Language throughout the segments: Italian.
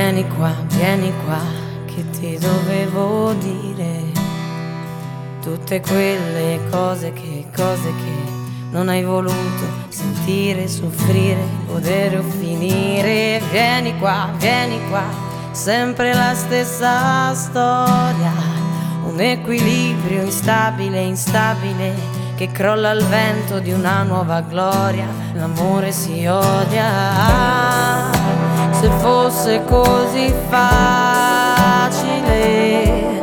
vieni qua, che ti dovevo dire tutte quelle cose che non hai voluto sentire, soffrire, godere o finire. Vieni qua, sempre la stessa storia, un equilibrio instabile, che crolla al vento di una nuova gloria. L'amore si odia. Se fosse così facile,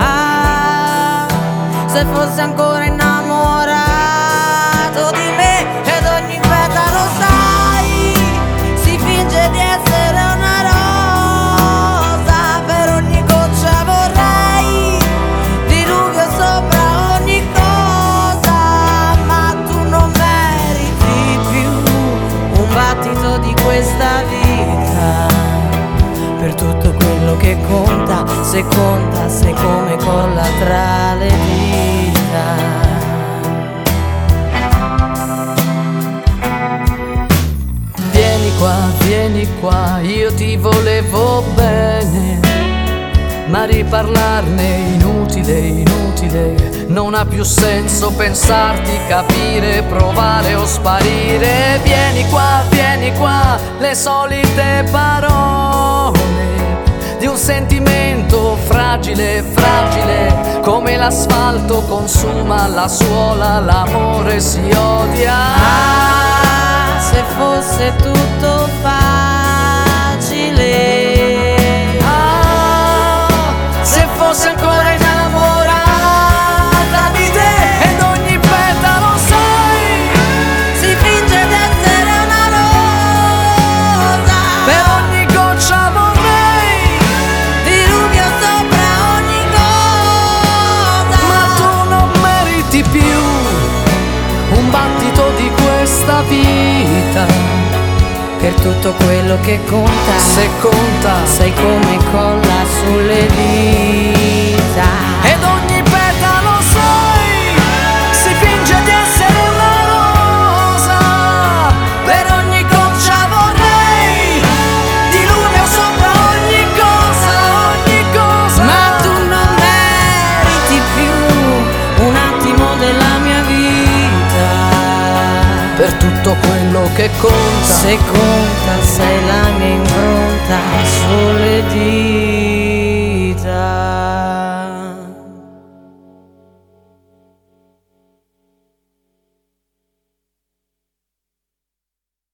se fosse ancora innamorato di me, ed ogni petalo sai, si finge di essere una rosa, per ogni goccia vorrei diluvio sopra ogni cosa, ma tu non meriti più un battito di questa vita. Per tutto quello che conta, se come colla tra le dita. Vieni qua, io ti volevo bene, ma riparlarne inutile, non ha più senso pensarti, capire, provare o sparire. Vieni qua, le solite parole di un sentimento fragile, come l'asfalto consuma la suola, l'amore si odia. Se fosse tutto facile, se fosse ancora innamorata di te, ed ogni petalo sai, si finge d'essere una rosa, per ogni goccia vorrei diluvio sopra ogni cosa, ma tu non meriti più un battito di questa vita. Per tutto quello che conta, Se conta, sai come colla sulle dita. ed ogni petalo sai, si finge di essere una rosa, per ogni goccia vorrei diluvio sopra ogni cosa, Ma tu non meriti più un attimo della mia vita. per tutto quello che conta, Se conta sei la mia